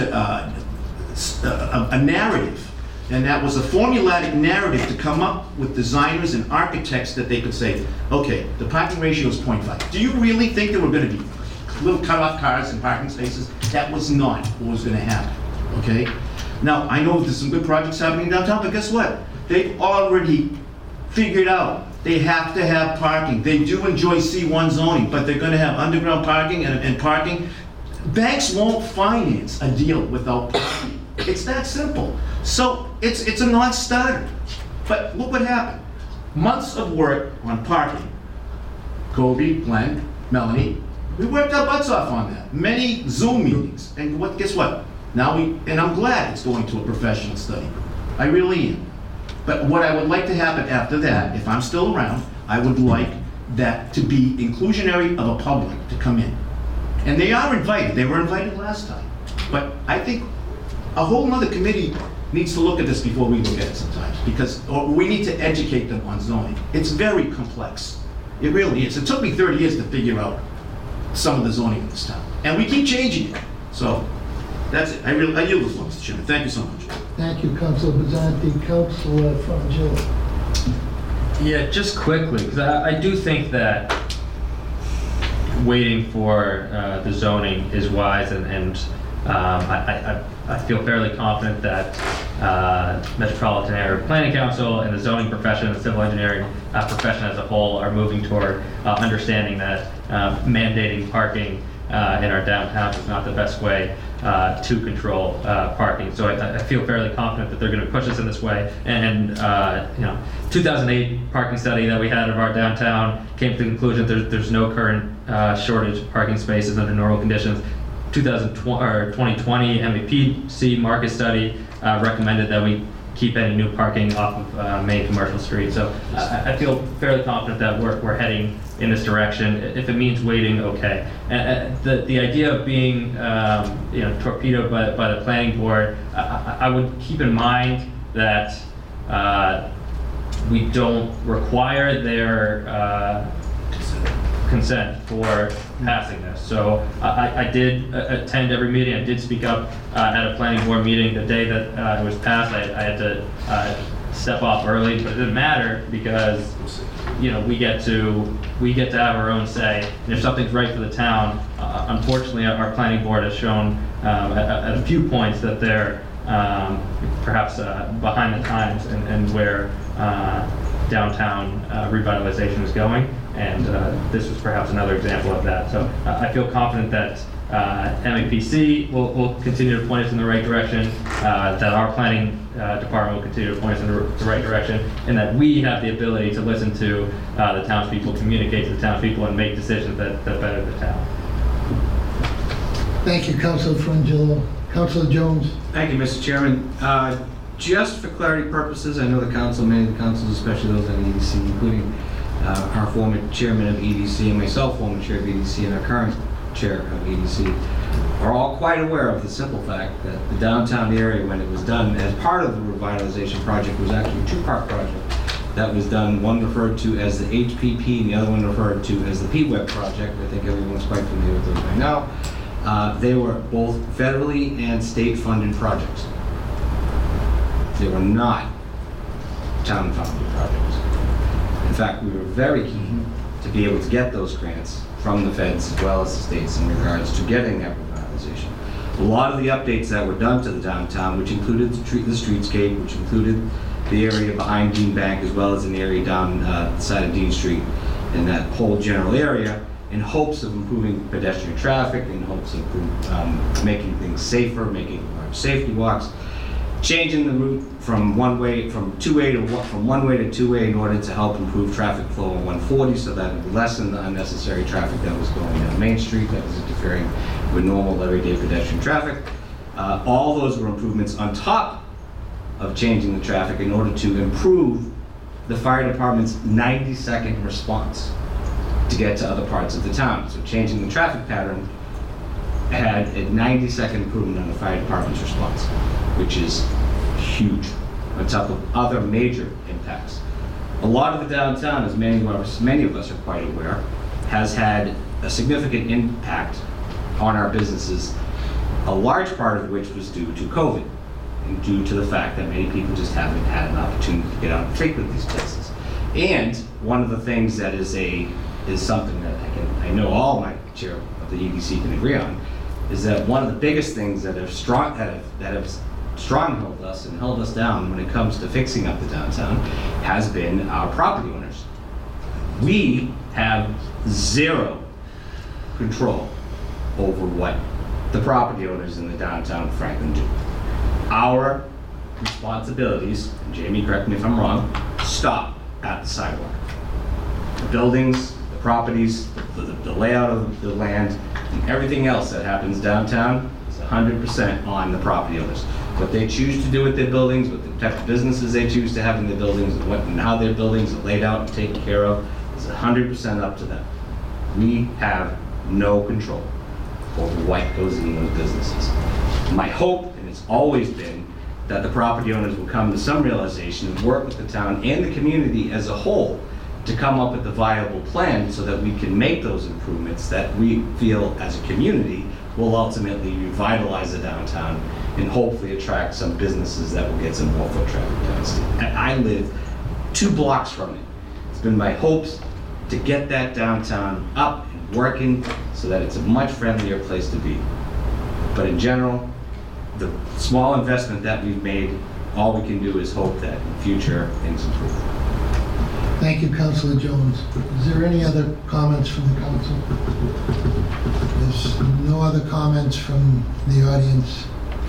narrative, and that was a formulaic narrative to come up with designers and architects that they could say, okay, the parking ratio is 0.5. Do you really think there were going to be little cut-off cars in parking spaces? That was not what was going to happen, okay? Now, I know there's some good projects happening downtown, but guess what? They've already figured out they have to have parking. They do enjoy C1 zoning, but they're going to have underground parking and parking. Banks won't finance a deal without parking. It's that simple. So it's a non-starter. But look what happened. Months of work on parking. Kobe, Glenn, Melanie, we worked our butts off on that. Many Zoom meetings. And guess what? Now and I'm glad it's going to a professional study. I really am. But what I would like to happen after that, if I'm still around, I would like that to be inclusionary of a public to come in. And they are invited. They were invited last time. But I think a whole nother committee needs to look at this before we look at it sometimes, because we need to educate them on zoning. It's very complex. It really is. It took me 30 years to figure out some of the zoning in this town. And we keep changing it. So that's it. I yield the floor, Mr. Chairman. Thank you so much. Thank you, Councilor Bazzanti. Councilor Frangillo. Yeah, just quickly, because I do think that waiting for the zoning is wise, and I feel fairly confident that Metropolitan Area Planning Council and the zoning profession and the civil engineering profession as a whole are moving toward understanding that mandating parking in our downtown is not the best way to control parking. So I feel fairly confident that they're going to push us in this way. And 2008 parking study that we had of our downtown came to the conclusion that there's no current shortage of parking spaces under normal conditions. 2020 MEPC market study recommended that we keep any new parking off of main commercial streets. So I feel fairly confident that we're heading in this direction. If it means waiting, okay. The idea of being torpedoed by the planning board, I would keep in mind that we don't require their consent for passing this. So I did attend every meeting. I did speak up at a planning board meeting the day that it was passed. I had to step off early, but it didn't matter because we get to have our own say. And if something's right for the town, unfortunately, our planning board has shown at a few points that they're perhaps behind the times and where downtown revitalization is going. And this was perhaps another example of that. So I feel confident that MEPC will continue to point us in the right direction, that our planning department will continue to point us in the right direction, and that we have the ability to listen to the townspeople, communicate to the townspeople, and make decisions that better the town. Thank you, Councilor Frangillo. Councilor Jones. Thank you, Mr. Chairman. Just for clarity purposes, I know the council, many of the councils, especially those on EDC, including our former chairman of EDC and myself, former chair of EDC, and our current chair of EDC, are all quite aware of the simple fact that the downtown area, when it was done as part of the revitalization project, was actually a two-part project that was done, one referred to as the HPP and the other one referred to as the PWEB project. I think everyone's quite familiar with those by now. They were both federally and state-funded projects. They were not town-funded projects. In fact, we were very keen to be able to get those grants from the feds as well as the states in regards to getting that revitalization. A lot of the updates that were done to the downtown, which included the streetscape, which included the area behind Dean Bank, as well as an area down the side of Dean Street in that whole general area, in hopes of improving pedestrian traffic, in hopes of making things safer, making safety walks, changing the route from one way to two-way in order to help improve traffic flow on 140 so that it would lessen the unnecessary traffic that was going down Main Street that was interfering with normal everyday pedestrian traffic. All those were improvements on top of changing the traffic in order to improve the fire department's 90-second response to get to other parts of the town. So changing the traffic pattern had a 90-second improvement on the fire department's response, which is huge, on top of other major impacts. A lot of the downtown, as many of us are quite aware, has had a significant impact on our businesses, a large part of which was due to COVID, and due to the fact that many people just haven't had an opportunity to get out and frequent these places. And one of the things that is something that I know all my chair of the EDC can agree on, is that one of the biggest things that have stronghold us and held us down when it comes to fixing up the downtown has been our property owners. We have zero control over what the property owners in the downtown of Franklin do. Our responsibilities, and Jamie, correct me if I'm wrong, stop at the sidewalk. The buildings, the properties, the layout of the land, and everything else that happens downtown is 100% on the property owners. What they choose to do with their buildings, what the type of businesses they choose to have in their buildings, and how their buildings are laid out and taken care of is 100% up to them. We have no control over what goes in those businesses. My hope, and it's always been, that the property owners will come to some realization and work with the town and the community as a whole to come up with a viable plan so that we can make those improvements that we feel as a community will ultimately revitalize the downtown and hopefully attract some businesses that will get some more foot traffic downtown. I live 2 blocks from it. It's been my hopes to get that downtown up and working so that it's a much friendlier place to be. But in general, the small investment that we've made, all we can do is hope that in future things improve. Thank you, Councilor Jones. Is there any other comments from the council? There's no other comments from the audience.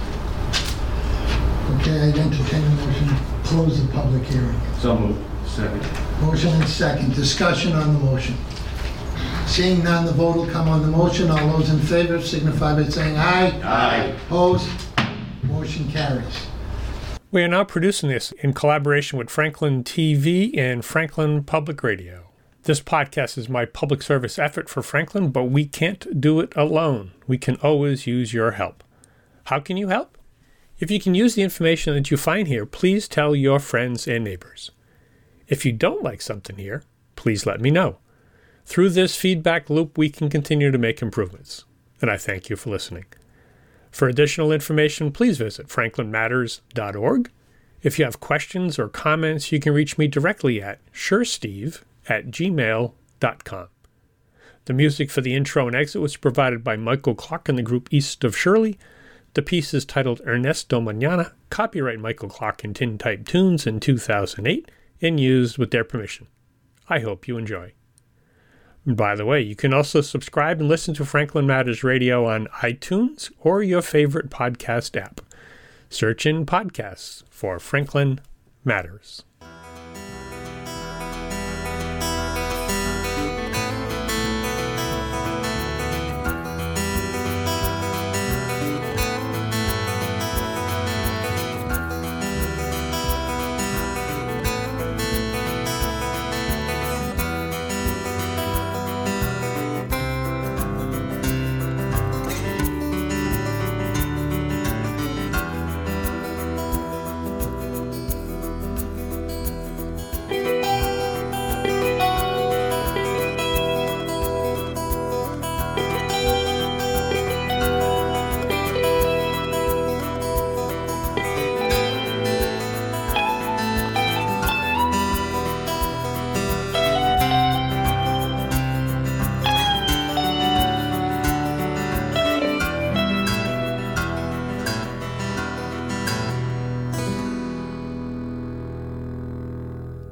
Okay, I'd entertain a motion to close the public hearing. So moved. Second. Motion and second. Discussion on the motion. Seeing none, the vote will come on the motion. All those in favor signify by saying aye. Aye. Opposed? Motion carries. We are now producing this in collaboration with Franklin TV and Franklin Public Radio. This podcast is my public service effort for Franklin, but we can't do it alone. We can always use your help. How can you help? If you can use the information that you find here, please tell your friends and neighbors. If you don't like something here, please let me know. Through this feedback loop, we can continue to make improvements. And I thank you for listening. For additional information, please visit franklinmatters.org. If you have questions or comments, you can reach me directly at suresteve@gmail.com. The music for the intro and exit was provided by Michael Clark and the group East of Shirley. The piece is titled Ernesto Mañana, copyright Michael Clark and Tintype Tunes in 2008, and used with their permission. I hope you enjoy. By the way, you can also subscribe and listen to Franklin Matters Radio on iTunes or your favorite podcast app. Search in podcasts for Franklin Matters.